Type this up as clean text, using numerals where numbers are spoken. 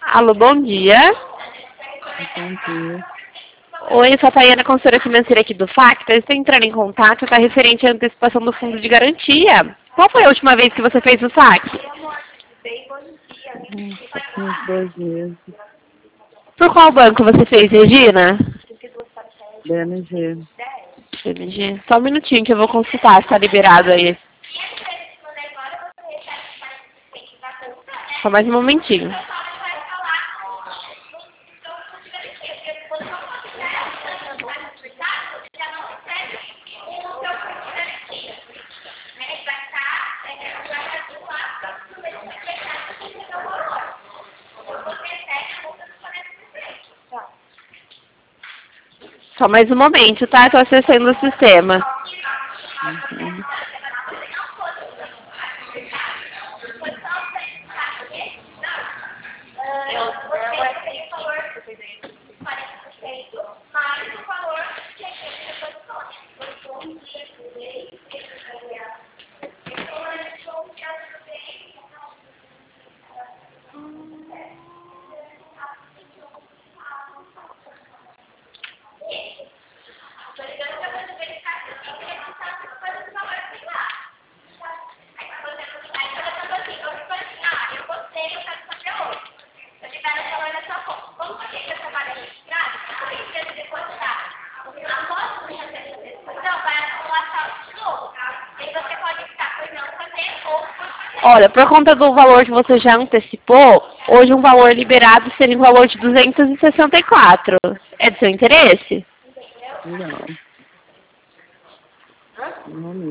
Alô, bom dia. Bom dia. Oi, eu sou a Tayana, consultora financeira aqui do Facta. Eu estou entrando em contato, está referente à antecipação do fundo de garantia. Qual foi a última vez que você fez o saque? Uns 2 meses. Por qual banco você fez, Regina? BMG. BMG. Só um minutinho que eu vou consultar se está liberado aí. Só mais um momentinho. Só mais um momento, tá? Estou acessando o sistema. Uhum. Olha, por conta do valor que você já antecipou, hoje um valor liberado seria um valor de 264. É do seu interesse? Não. Não mesmo.